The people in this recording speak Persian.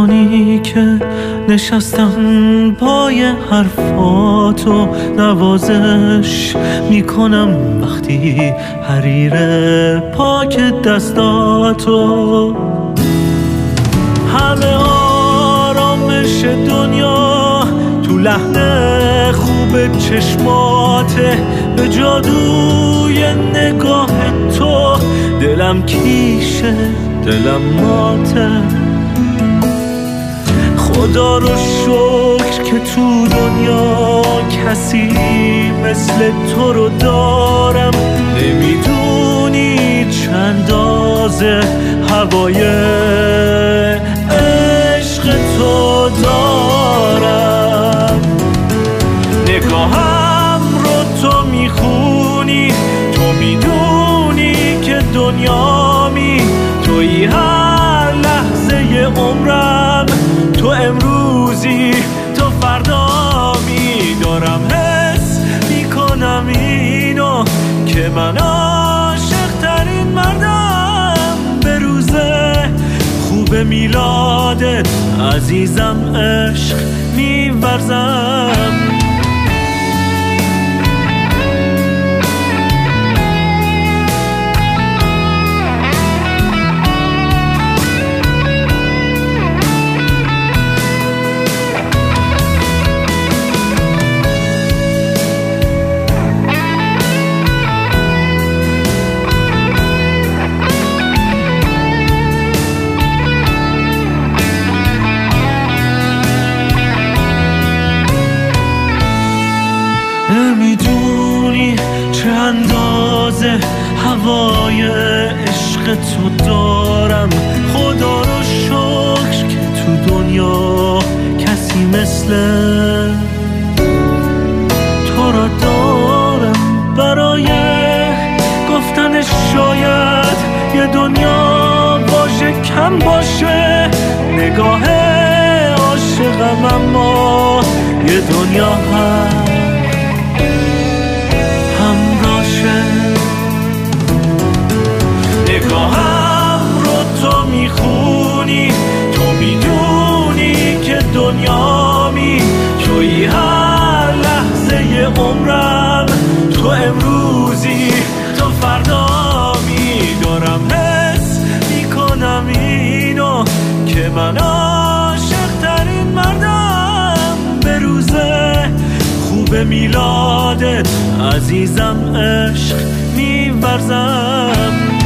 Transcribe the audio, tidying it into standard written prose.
زمانی که نشستم پای حرفاتو نوازش میکنم، وقتی حریر پاک دستاتو، همه آرامش دنیا تو لحن خوب چشماته، به جادوی نگاه تو دلم کیشه، دلم ماته. خدا رو شکر که تو دنیا کسی مثل تو رو دارم، نمیدونی چه اندازه هوای عشق تو دارم. نگاهم رو تو میخونی، تو میدونی که دنیامی، توی هر لحظه عمرم، تو امروزی تو فردامی. دارم حس میکنم اینو که من عاشق ترین مردم، به روز خوب میلادت عزیزم عشق میورزم. نمیدونی چه اندازه هوای عشق تو دارم. خدا رو شکر که تو دنیا کسی مثل تو رو دارم، برای گفتن شاید یه دنیا باشه کم باشه. نگاه عاشقم اما یه دنیا هم نگاهم رو تو میخونی، تو میدونی که دنیامی، توی هر لحظه عمرم، تو امروزی تو فردامی. دارم حس میکنم اینو که من عاشق ترین مردم، به روز خوب میلادت عزیزم عشق میورزم.